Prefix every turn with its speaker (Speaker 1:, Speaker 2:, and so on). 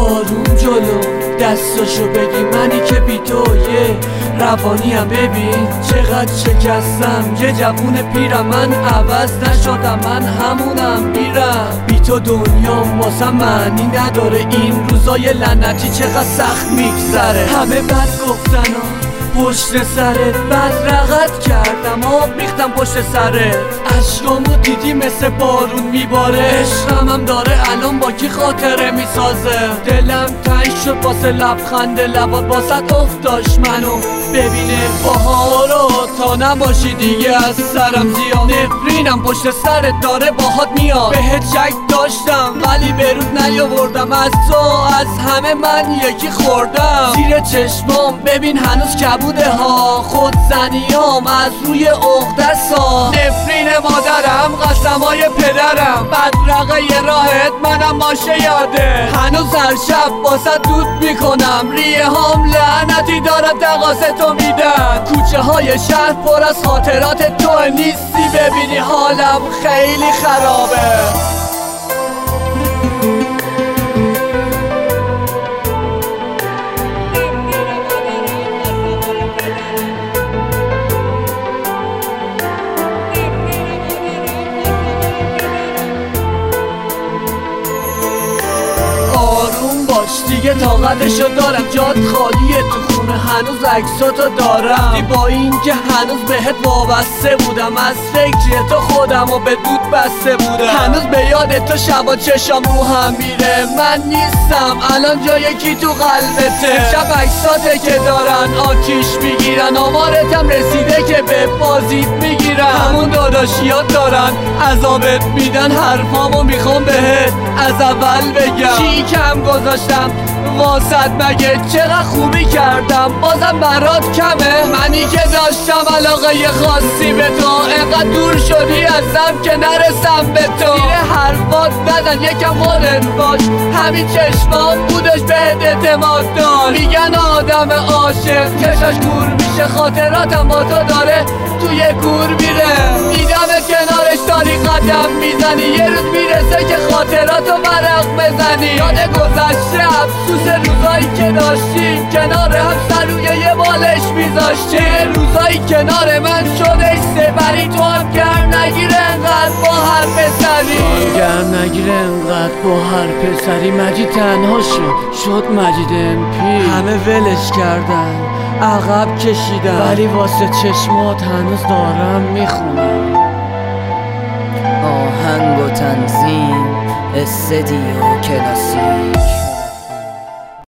Speaker 1: آروم جلو دستاشو بگی منی که بی تویه روانیم ببین چقدر شکستم یه جوون پیرم من عوض نشدم من همونم میرم بی تو دنیام واسه معنی نداره این روزای لعنتی چقدر سخت میگذره همه بد گفتن پشت سرت بدرقت کردم آب ریختم پشت سرت عشقامو دیدی مثل بارون میباره عشقم هم داره الان با کی خاطره میسازه دلم تنگ شد واسه لبخند لبات واسط افتاش منو ببینه بهارو تا نباشی دیگه از سرم زیاد نفرینم پشت سرت داره باهات میاد بهت شک داشتم ولی برود نیاوردم از تو از همه من یکی خوردم زیر چشمام ببین هنوز کبوده ها خود زنیام از روی عقده‌سا نفرین مادرم قسمای پدرم بدرقه راهت منم ماشه یاده هنوز هر شب واسه دود میکنم ریه هام لعنتی دارم تقاستو میدن کوچه های شهر پر از خاطرات تو نیستی ببینی حالم خیلی خرابه دیگه طاقتشو دارم جات خالیه تو خونه هنوز عکساتو دارم با این که هنوز بهت وابسته بودم از فکر تو خودمو به دود بسته بودم هنوز به یاد تو شبا چشام رو هم میره من نیستم الان جای کی تو قلبته شب عکساته که دارن آتیش میگیرن آمارتم رسیده که به بازیت میگیرن همون داداشیات دارن عذابت میدن حرفامو میخوام بهت از اول بگم چی کم گذاشتم واسط مگه چقدر خوبی کردم بازم برات کمه منی که داشتم علاقه خاصی به تو انقدر دور شدی ازم که نرسم به تو زیر حرفات نزن یکم خودت باش همین چشمام بودش بهت اعتماد داشت میگن آدم عاشق چشاش کور میشه خاطراتم با تو داره توی گور میره دیدمت کنارش داری قدم میزنی یه روز میرسه که خاطراتو ورق بزنی یاد گذشته افسوس روزایی که داشتیم کنار هم سر روی یه بالش میذاشتیم روزایی کنار من شدش سپری تو هم گر نگیره انقدر با هر پسری گر نگیره انقدر با هر پسری مجید تنها شد مجید امپی همه ولش کردن عقب کشیدن ولی واسه چشمات هنوز دارم میخونم
Speaker 2: آهنگ و تنظیم استدیو کلاسی